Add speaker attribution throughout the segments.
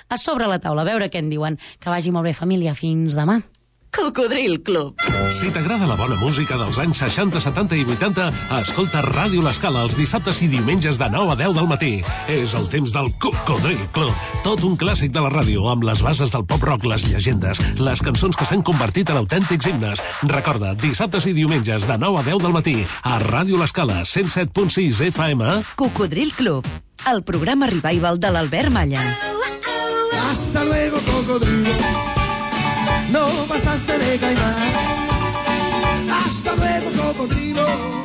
Speaker 1: a sobre la taula, a veure què en diuen. Que vagi molt bé, família. Fins demà.
Speaker 2: Cocodril Club.
Speaker 3: Si t'agrada la bona música dels anys 60, 70 i 80, escolta Ràdio L'Escala els dissabtes i diumenges de 9 a 10 del matí. És el temps del Cocodril Club. Tot un clàssic de la ràdio, amb les bases del pop-rock, les llegendes, les cançons que s'han convertit en autèntics himnes. Recorda, dissabtes i diumenges de 9 a 10 del matí, a Ràdio L'Escala, 107.6 FM.
Speaker 2: Cocodril Club, el programa revival de l'Albert Malla.
Speaker 4: Hasta luego, cocodrilo. No pasaste de caimán. Hasta luego, cocodrilo.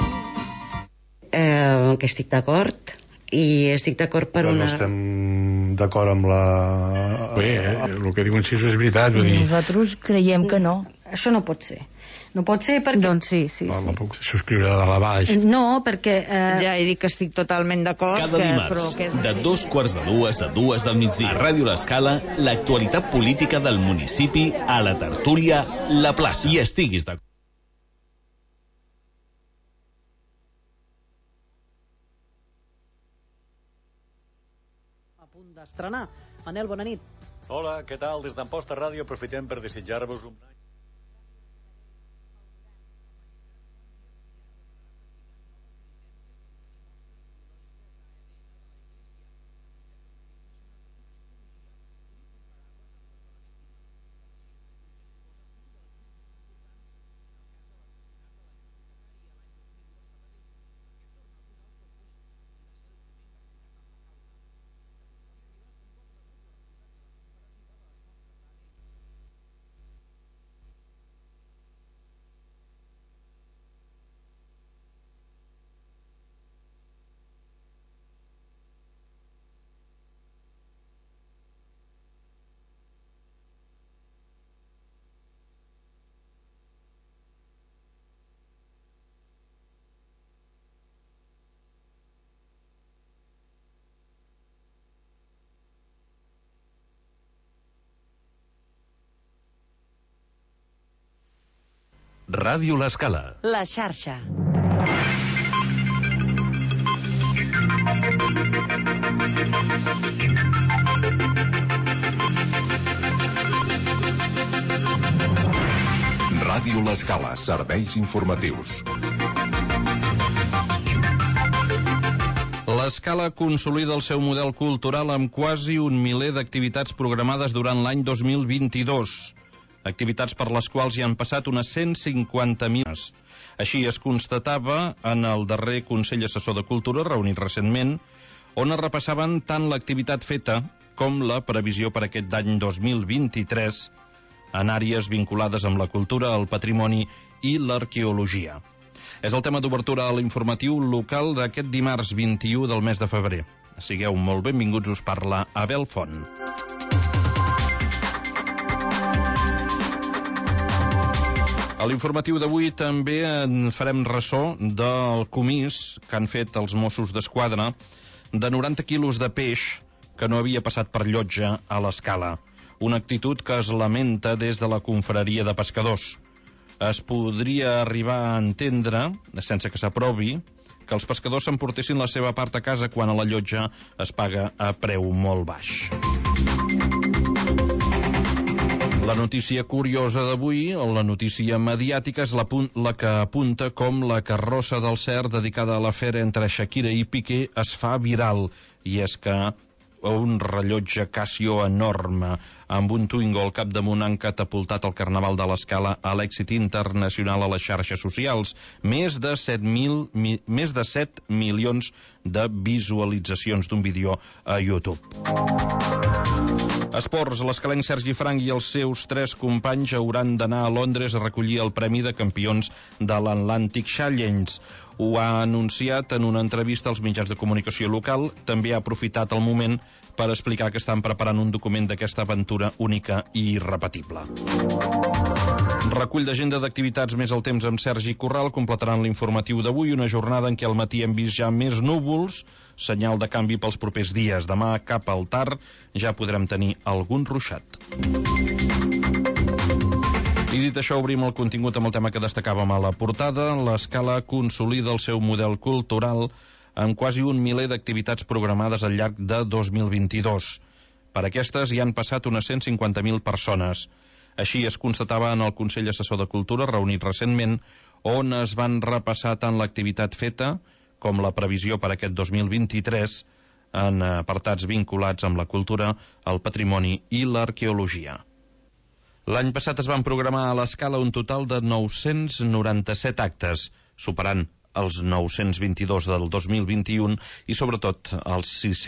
Speaker 5: Que estic d'acord, i estic d'acord per
Speaker 6: Però
Speaker 5: una...
Speaker 6: no estem d'acord amb la...
Speaker 7: Bé, el que diuen Xiso és veritat, vull dir...
Speaker 8: Nosaltres creiem que no.
Speaker 1: Això no pot ser. No pot ser perquè...
Speaker 8: Doncs sí.
Speaker 7: La puc subscriure de la baix.
Speaker 1: No, perquè...
Speaker 8: Ja he dit que estic totalment d'acord.
Speaker 9: Cada dimarts, de 2:45 a 2 del migdia, a Ràdio L'Escala, l'actualitat política del municipi, a la tertúlia, la plaça. I estiguis d'acord.
Speaker 10: A punt d'estrenar. Manel, bona nit.
Speaker 11: Hola, què tal? Des d'Amposta Ràdio aprofitem per desitjar-vos un any.
Speaker 3: Ràdio L'Escala.
Speaker 2: La xarxa.
Speaker 12: Ràdio L'Escala, serveis informatius.
Speaker 13: L'Escala consolida el seu model cultural amb quasi 1 miler d'activitats programades durant l'any 2022. Activitats per les quals hi han passat unes 150.000. Així es constatava en el darrer Consell Assessor de Cultura, reunit recentment, on es repassaven tant l'activitat feta com la previsió per aquest any 2023 en àrees vinculades amb la cultura, el patrimoni i l'arqueologia. És el tema d'obertura a l'informatiu local d'aquest dimarts 21 del mes de febrer. Sigueu molt benvinguts, us parla Abel Font. A l'informatiu d'avui també en farem ressò del comís que han fet els Mossos d'Esquadra de 90 quilos de peix que no havia passat per llotja a l'Escala. Una actitud que es lamenta des de la confraria de pescadors. Es podria arribar a entendre, sense que s'aprovi, que els pescadors s'emportessin la seva part a casa quan a la llotja es paga a preu molt baix. La notícia curiosa d'avui, la notícia mediàtica, és la que apunta com la carrossa del cert dedicada a l'afer entre Shakira i Piqué es fa viral. I és que un rellotge Casio enorme amb un Twingo al capdamunt han catapultat el Carnaval de l'Escala a l'èxit internacional a les xarxes socials. Més de 7 milions de visualitzacions d'un vídeo a YouTube. Esports, l'escalenc Sergi Frank i els seus 3 companys hauran d'anar a Londres a recollir el premi de campions de l'Atlantic Challenge. Ho ha anunciat en una entrevista als mitjans de comunicació local. També ha aprofitat el moment per explicar que estan preparant un document d'aquesta aventura única i irrepetible. Recull d'agenda d'activitats més el temps amb Sergi Corral completaran l'informatiu d'avui, una jornada en què al matí hem vist ja més núvols, senyal de canvi pels propers dies. Demà cap al tard ja podrem tenir algun ruixat. I dit això, obrim el contingut amb el tema que destacàvem a la portada. L'Escala consolida el seu model cultural amb quasi 1 miler d'activitats programades al llarg de 2022. Per aquestes hi han passat unes 150.000 persones. Així es constatava en el Consell Assessor de Cultura, reunit recentment, on es van repassar tant l'activitat feta com la previsió per aquest 2023 en apartats vinculats amb la cultura, el patrimoni i l'arqueologia. L'any passat es van programar a l'Escala un total de 997 actes, superant els 922 del 2021 i sobretot els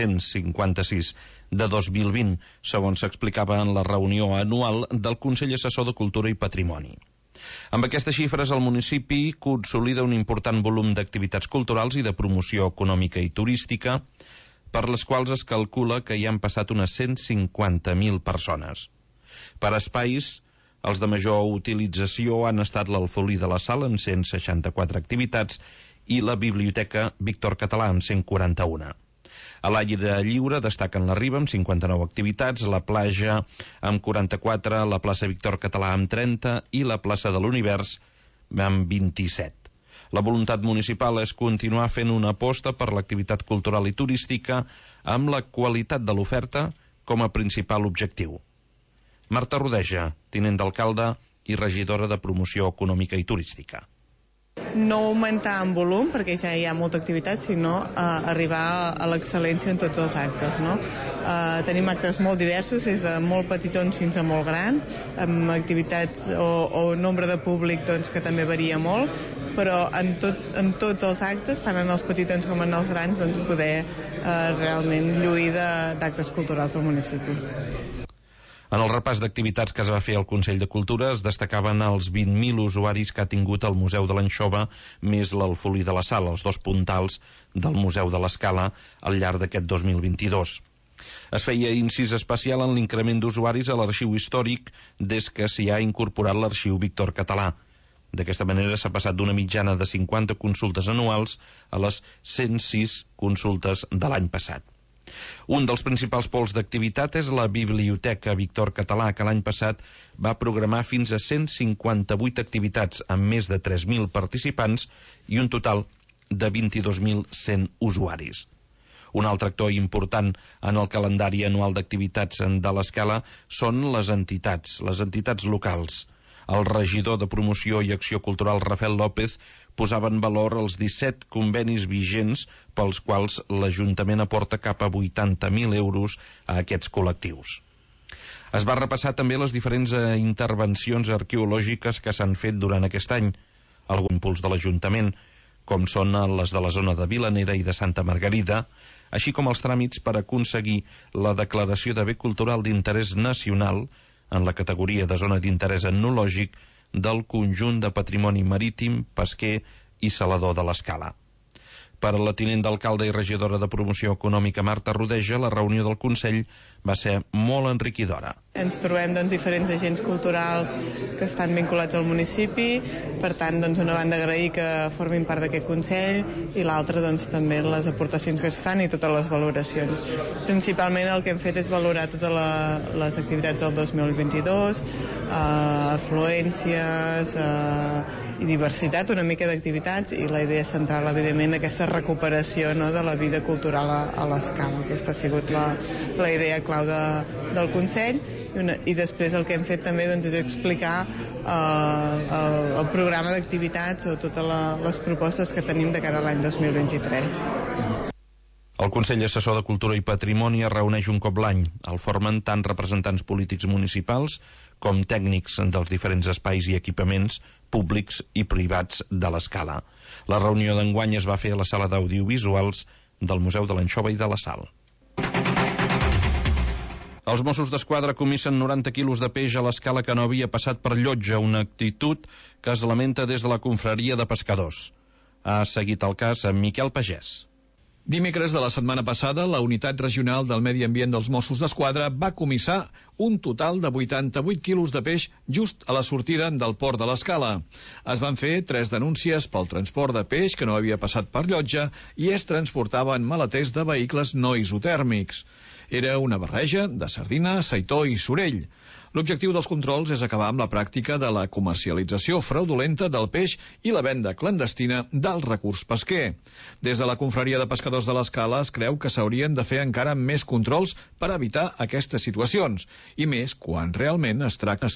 Speaker 13: 656 de 2020, segons s'explicava en la reunió anual del Consell Assessor de Cultura i Patrimoni. Amb aquestes xifres, el municipi consolida un important volum d'activitats culturals i de promoció econòmica i turística, per les quals es calcula que hi han passat unes 150.000 persones. Per espais, els de major utilització han estat l'Alfolí de la Sal, amb 164 activitats, i la Biblioteca Víctor Català, amb 141. A l'aire lliure destaquen la Riba, amb 59 activitats, la Platja, amb 44, la plaça Víctor Català, amb 30, i la plaça de l'Univers, amb 27. La voluntat municipal és continuar fent una aposta per l'activitat cultural i turística amb la qualitat de l'oferta com a principal objectiu. Marta Rodeja, tinent d'alcalde i regidora de Promoció Econòmica i Turística.
Speaker 14: No augmentar en volum, perquè ja hi ha molta activitat, sinó arribar a l'excel·lència en tots els actes, no? Tenim actes molt diversos, des de molt petitons fins a molt grans, amb activitats o nombre de públic doncs, que també varia molt, però en tots els actes, tant en els petitons com en els grans, doncs, poder realment lluir d'actes culturals al municipi.
Speaker 13: En el repàs d'activitats que es va fer al Consell de Cultura es destacaven els 20.000 usuaris que ha tingut el Museu de l'Anxova més l'Alfolí de la Sal, els dos puntals del Museu de l'Escala al llarg d'aquest 2022. Es feia incís especial en l'increment d'usuaris a l'arxiu històric des que s'hi ha incorporat l'arxiu Víctor Català. D'aquesta manera s'ha passat d'una mitjana de 50 consultes anuals a les 106 consultes de l'any passat. Un dels principals pols d'activitat és la Biblioteca Víctor Català, que l'any passat va programar fins a 158 activitats amb més de 3.000 participants i un total de 22.100 usuaris. Un altre actor important en el calendari anual d'activitats de l'Escala són les entitats locals. El regidor de Promoció i Acció Cultural, Rafael López, posava en valor els 17 convenis vigents pels quals l'Ajuntament aporta cap a 80.000 euros a aquests col·lectius. Es va repassar també les diferents intervencions arqueològiques que s'han fet durant aquest any, algun impuls de l'Ajuntament, com són les de la zona de Vilanera i de Santa Margarida, així com els tràmits per aconseguir la declaració de bé cultural d'interès nacional en la categoria de zona d'interès etnològic del conjunt de patrimoni marítim, pesquer i salador de l'Escala. Per a la tinent d'alcalde i regidora de Promoció Econòmica Marta Rodeja, la reunió del Consell va ser molt enriquidora.
Speaker 14: Ens trobem diferents agents culturals que estan vinculats al municipi, per tant, una banda agrair que formin part d'aquest Consell i l'altra també les aportacions que es fan i totes les valoracions. Principalment el que hem fet és valorar totes les activitats del 2022, afluències i diversitat, una mica d'activitats, i la idea central, evidentment, aquesta recuperació de la vida cultural a l'Escala. Aquesta ha sigut la idea clau del Consell, i després el que hem fet també és explicar el programa d'activitats o totes les propostes que tenim de cara a l'any 2023.
Speaker 13: El Consell Assessor de Cultura i Patrimoni es reuneix un cop l'any. El formen tant representants polítics municipals com tècnics dels diferents espais i equipaments públics i privats de l'Escala. La reunió d'enguany es va fer a la sala d'audiovisuals del Museu de l'Anxova i de la Sal. Els Mossos d'Esquadra comissen 90 quilos de peix a l'Escala que no havia passat per Llotja, una actitud que es lamenta des de la confraria de pescadors. Ha seguit el cas amb Miquel Pagès.
Speaker 15: Dimecres de la setmana passada, la Unitat Regional del Medi Ambient dels Mossos d'Esquadra va comissar un total de 88 quilos de peix just a la sortida del port de l'Escala. Es van fer 3 denúncies pel transport de peix que no havia passat per Llotja i es transportava en maleters de vehicles no isotèrmics. Era una barreja de sardina, seitó i sorell. L'objectiu dels controls és acabar amb la pràctica de la comercialització fraudulenta del peix i la venda clandestina del recurs pesquer. Des de la Confraria de Pescadors de l'Escala es creu que s'haurien de fer encara més controls per evitar aquestes situacions, i més quan realment es tracta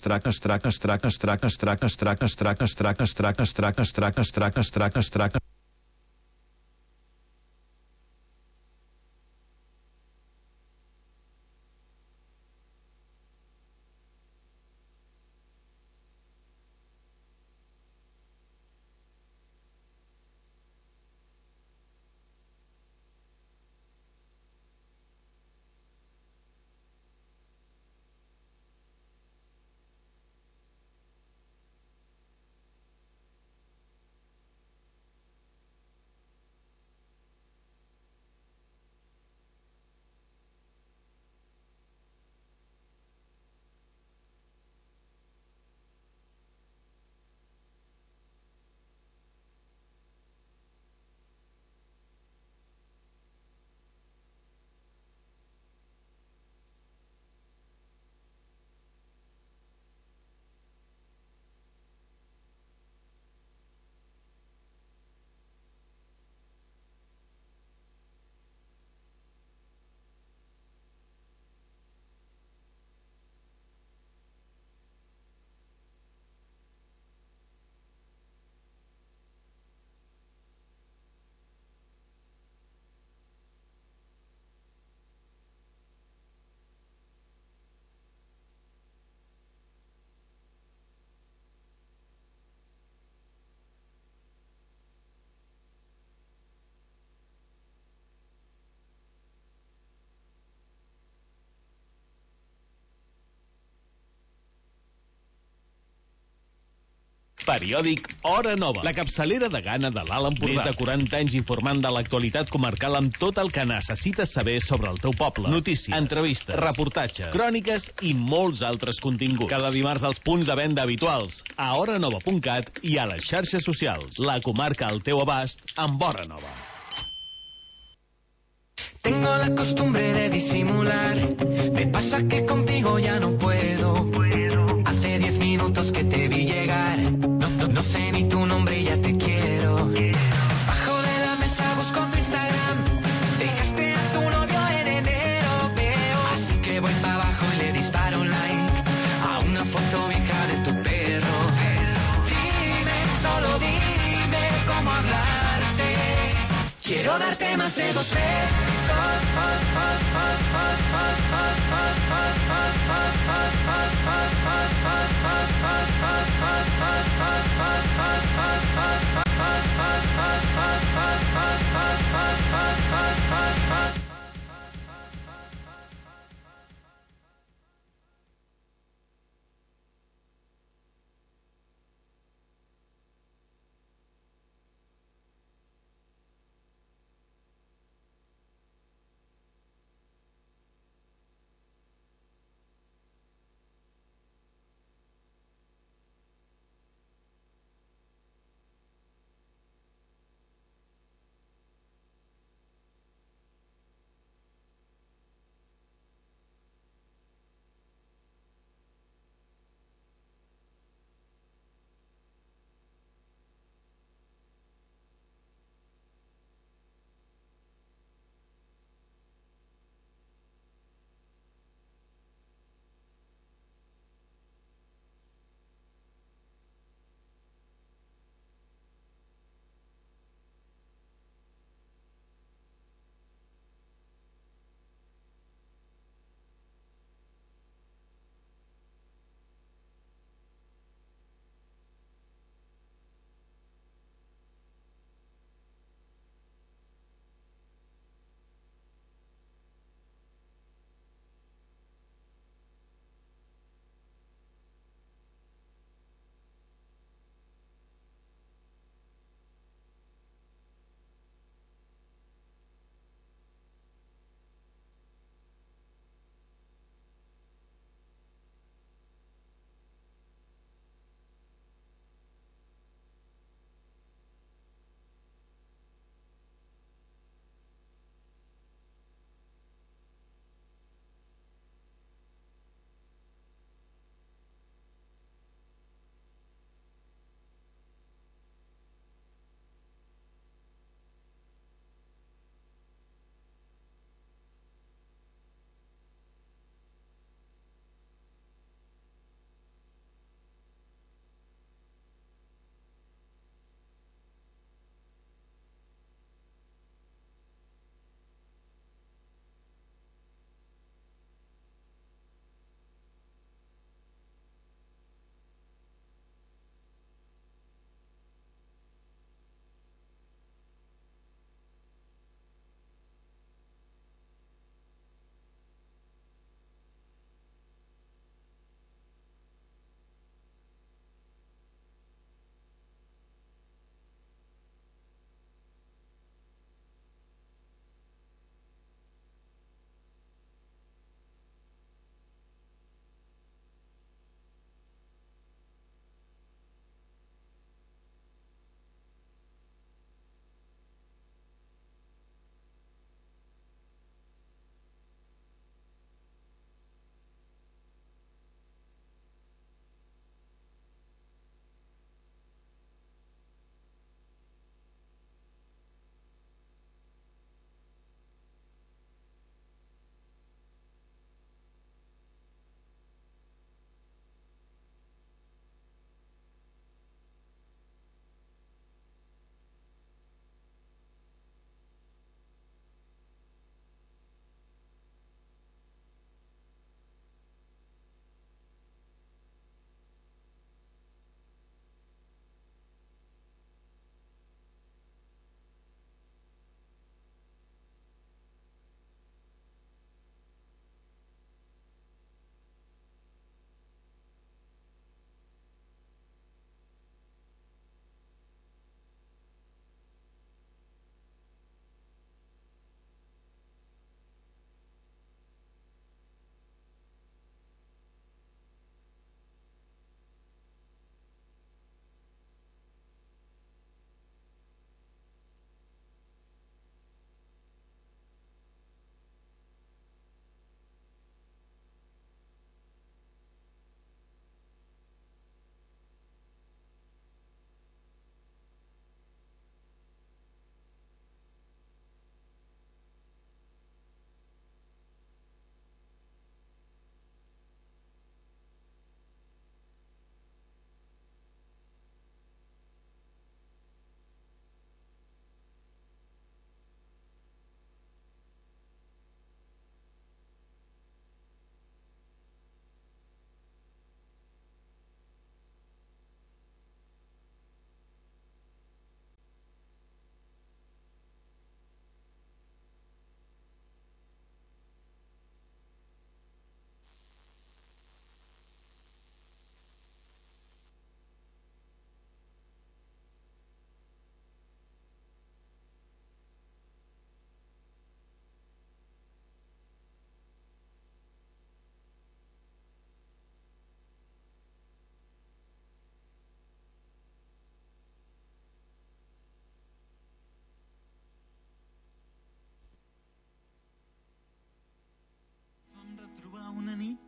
Speaker 9: Periòdic Hora Nova, la capçalera de gana de l'Alt Empordà. Més de 40 anys informant de l'actualitat comarcal amb tot el que necessites saber sobre el teu poble. Notícies, entrevistes, reportatges, cròniques i molts altres continguts. Cada dimarts als punts de venda habituals, a horanova.cat i a les xarxes socials. La comarca al teu abast amb Hora Nova.
Speaker 16: Tengo la costumbre de disimular. Me pasa que contigo ya no puedo. Hace 10 minutos que te vi llegar. No sé ni tu nombre y ya te quiero. Bajo de la mesa busco tu Instagram. Dejaste a tu novio en enero, veo. Así que voy para abajo y le disparo un like a una foto vieja de tu perro. Dime, solo dime cómo hablarte. Quiero darte más de 2 besos.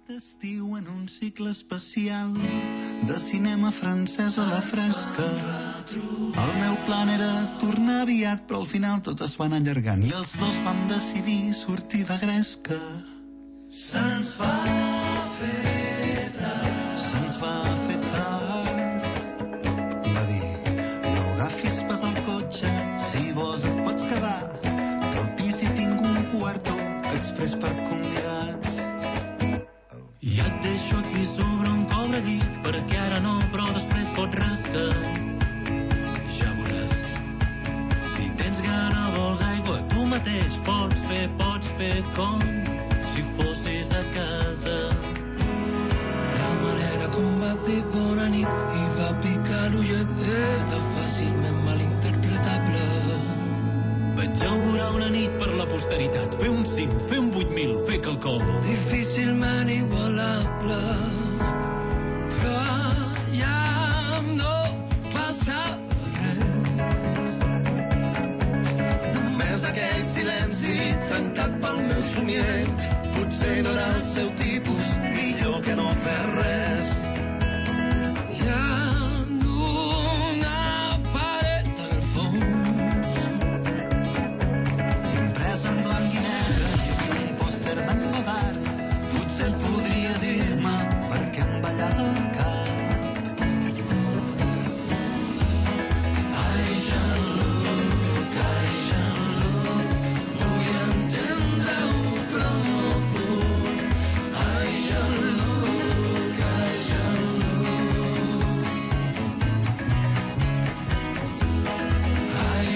Speaker 17: estiu en un cicle especial de cinema francès a la fresca. El meu plan era tornar aviat, però al final tot es va anar allargant i els dos vam decidir sortir de gresca. Se'ns va fer tard. Va dir, no agafis pas el cotxe, si vols et pots quedar, que al pis hi tinc un quarto express per convidats. I et deixo aquí sobre un cobradit, perquè ara no, però després pots rascar. Ja veuràs. Si tens gana, vols aigua, tu mateix pots fer com si fossis a casa.
Speaker 16: La manera com va dir bona nit i va picar l'ullet era fàcilment malinterpretable.
Speaker 9: Vaig augurar una nit per la posteritat, fer un 5, fer un 8.000, fer quelcom.
Speaker 16: Difícilment igualable, però ja no passa res.
Speaker 17: Només aquell silenci trencat pel meu somiat, potser no era el seu tipus, millor que no fer res.
Speaker 16: Ja una paret en el fons,
Speaker 17: imprès en blanc i negre, hi havia un pòster d'en Godard, potser ell podria dir-me per què em ballava el cap. Ai, Jean-Luc, vull entendre-ho, però no puc. Ai, Jean-Luc, Ai,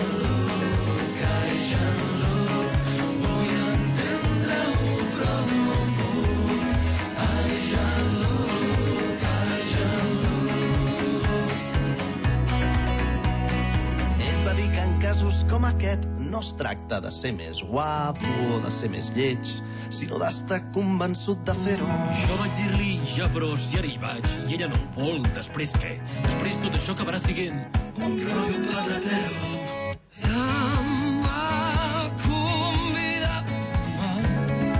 Speaker 17: Jean-Luc, vull entendre-ho, però no puc. Ai, Jean-Luc,
Speaker 18: Ell va dir que en casos com aquest no es tracta de ser més guapo o de ser més lleig, sinó d'estar convençut de fer-ho.
Speaker 9: Jo vaig dir-li, ja però si ara hi vaig, i ella no ho vol, després què? Després tot això acabarà siguent
Speaker 16: un rotllo patatero. Ja em va convidar a fumar.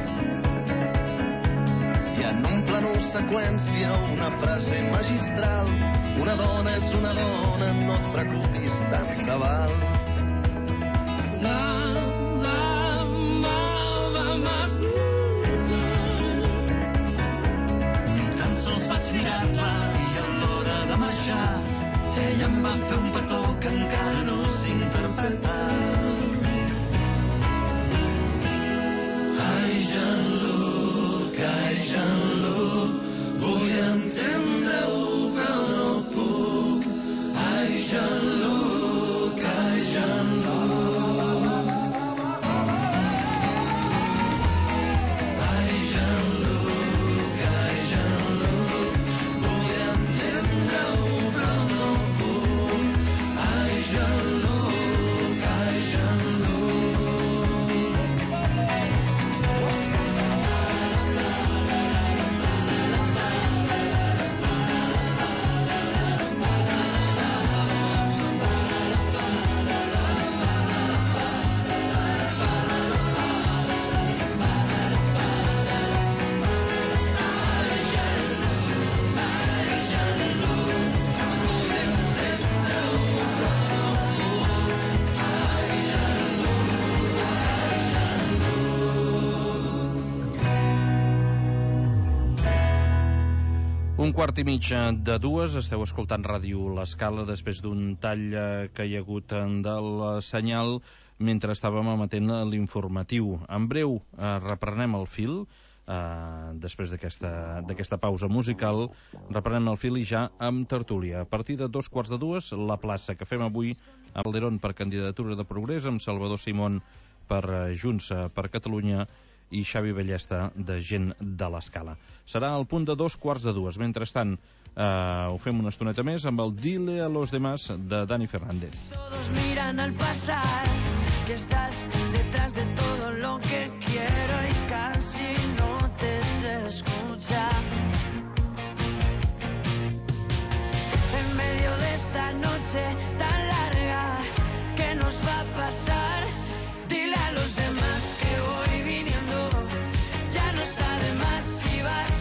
Speaker 18: I en un plano seqüència, una frase magistral: una dona és una dona, no et preocupis, tant se val.
Speaker 16: La dama va m'esmorzar.
Speaker 17: Ni tan sols vaig mirar-la i a l'hora de marxar ella em va fer un petó que encara no sé interpretar. Ai, Jean-Luc, vull entendre-ho, però no puc. Ai, Jean-Luc, vull entendre-ho, però no puc. Ai, Jean-Luc,
Speaker 13: Un quart i mig de dues, esteu escoltant Ràdio L'Escala després d'un tall que hi ha hagut del senyal mentre estàvem emetent l'informatiu. En breu reprenem el fil, després d'aquesta pausa musical, reprenem el fil i ja amb tertúlia. A partir de 2:15, la plaça que fem avui a Calderón per candidatura de Progrés, amb Salvador Simón per Junts per Catalunya i Xavi Ballesta de Gent de l'Escala. Serà al punt de 2:15. Mentrestant, ho fem una estoneta més amb el Dile a los demás de Dani Fernández.
Speaker 19: Todos miran al pasar, que estás detrás de todo lo que quiero y casi no te sé escuchar. En medio de esta noche tan larga, ¿qué nos va a pasar? Dile a los demás que voy viniendo, ya no sabe más si vas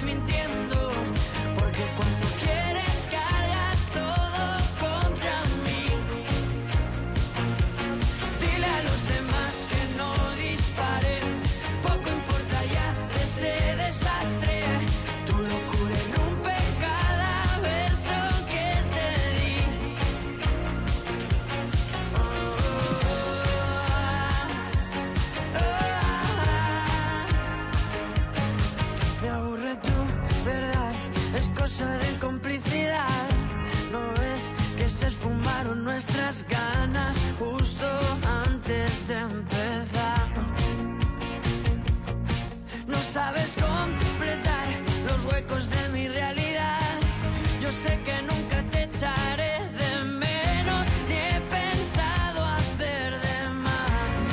Speaker 19: cosa de complicidad. ¿No ves que se esfumaron nuestras ganas justo antes de empezar? No sabes completar los huecos de mi realidad. Yo sé que nunca te echaré de menos, ni he pensado hacer de más.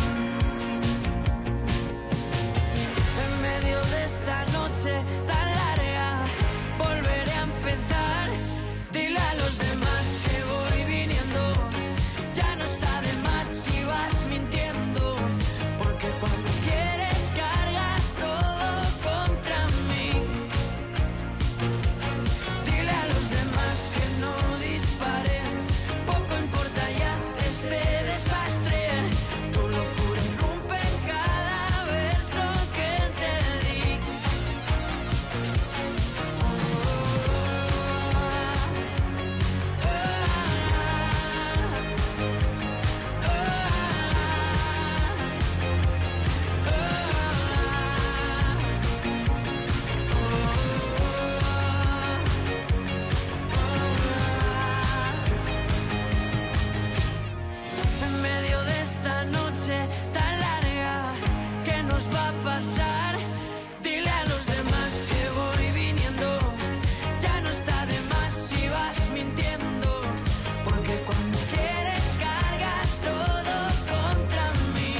Speaker 19: En medio de esta noche tan larga, volveré a empezar. Dile a los demás que voy viniendo, ya no está de más si vas mintiendo, porque cuando quieres cargas todo contra mí. Dile a los demás que no disparen, poco importa ya este desastre. Tu locura irrumpe en cada verso que te di. En medio de esta noche tan larga, ¿qué nos va a pasar? Dile a los demás que voy viniendo, ya no está de más si vas mintiendo, porque cuando quieres cargas todo contra mí.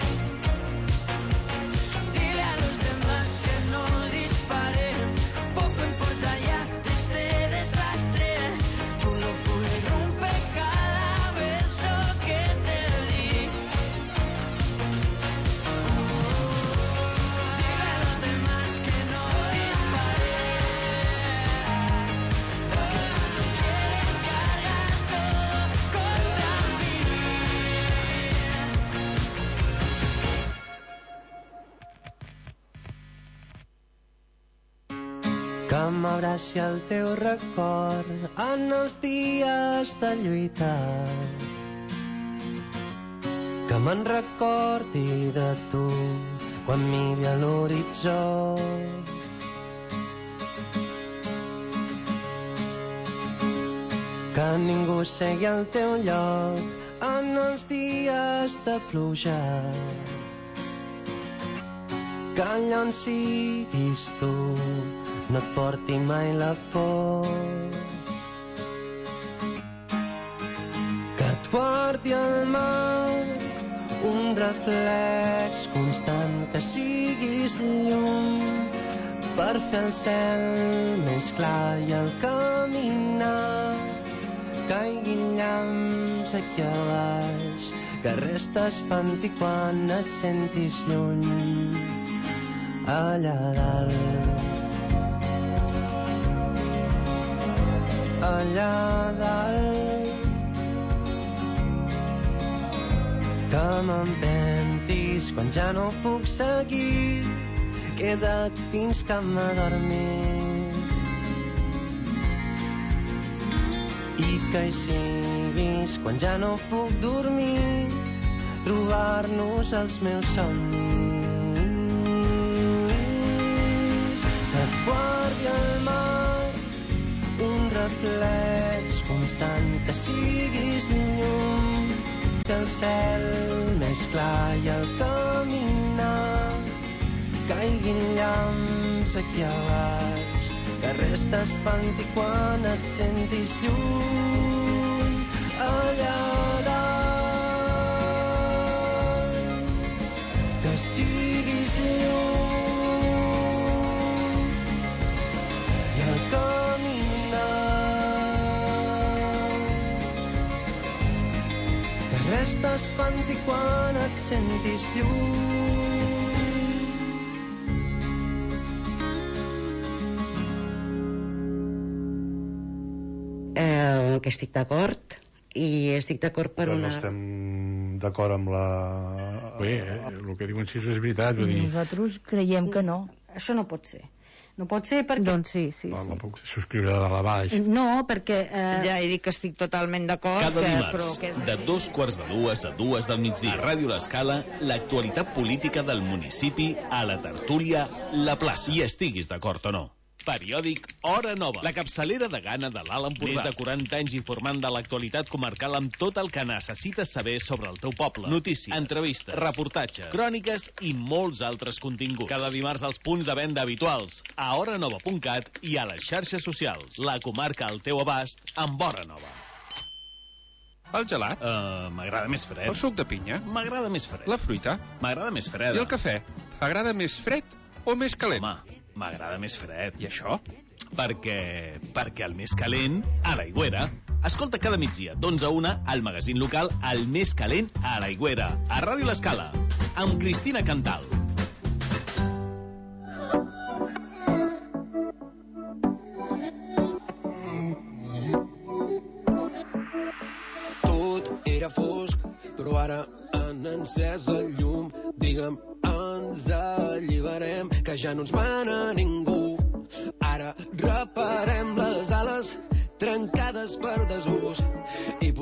Speaker 19: Dile a los demás que no disparen, poco importa ya este desastre. Tu locura irrumpe cada verso que te di. Dile a los demás que no disparen, porque cuando quieres cargas todo contra mí.
Speaker 20: Que m'abraci el teu record en els dies de lluitar, que me'n recordi de tu quan miri a l'horitzó, que ningú segui al teu lloc en els dies de pluja, que allà on siguis tu no et porti mai la por, que et guardi el mar un reflex constant, que siguis llum per fer el cel més clar i al caminar caiguin llamps aquí a baix, que res t'espanti quan et sentis lluny allà dalt. Allà dalt, que m'empentis quan ja no puc seguir, queda't fins que m'adormis, i que hi siguis quan ja no puc dormir, trobar-nos els meus somnis, que et guardi el mar un reflex constant, que siguis llum, que el cel més clar i al caminar caiguin llamps aquí a baix, que res t'espanti quan et sentis lluny allà dalt, que siguis llum i al caminar, que res t'espanti quan et sentis lluny.
Speaker 5: Que estic d'acord, i estic d'acord per
Speaker 6: però
Speaker 5: una...
Speaker 6: no estem d'acord amb la...
Speaker 7: Bé, el que diuen si és veritat, vull dir...
Speaker 8: Nosaltres creiem que no.
Speaker 10: Això no pot ser. No pot ser perquè...
Speaker 8: Doncs sí.
Speaker 7: La puc subscriure de la baix.
Speaker 10: No, perquè...
Speaker 8: Ja he dit que estic totalment d'acord.
Speaker 9: Cada dimarts, de 2:45 a 2 del migdia, a Ràdio L'Escala, l'actualitat política del municipi a la tertúlia La Plaça. I estiguis d'acord o no. Periòdic Hora Nova, la capçalera de Gana de l'Alt Empordà. Més de 40 anys informant de l'actualitat comarcal amb tot el que necessites saber sobre el teu poble. Notícies, entrevistes, reportatges, cròniques i molts altres continguts. Cada dimarts als punts de venda habituals, a horanova.cat i a les xarxes socials. La comarca al teu abast amb Hora Nova.
Speaker 13: El gelat?
Speaker 9: M'agrada més fred.
Speaker 13: El suc de pinya?
Speaker 9: M'agrada més fred.
Speaker 13: La fruita?
Speaker 9: M'agrada més freda.
Speaker 13: I el cafè? T'agrada més fred o més calent?
Speaker 9: Home, m'agrada més fred.
Speaker 13: I això?
Speaker 9: Perquè el més calent, a l'Aigüera. Escolta cada migdia, d'11 a 1, al magazín local El Més Calent a l'Aigüera, a Ràdio L'Escala, amb Cristina Cantal.
Speaker 20: Tot era fosc, però ara han encès el llum. Digue'm, ens alliberem, que ja no ens mana ningú. Ara reparem les ales trencades per desús i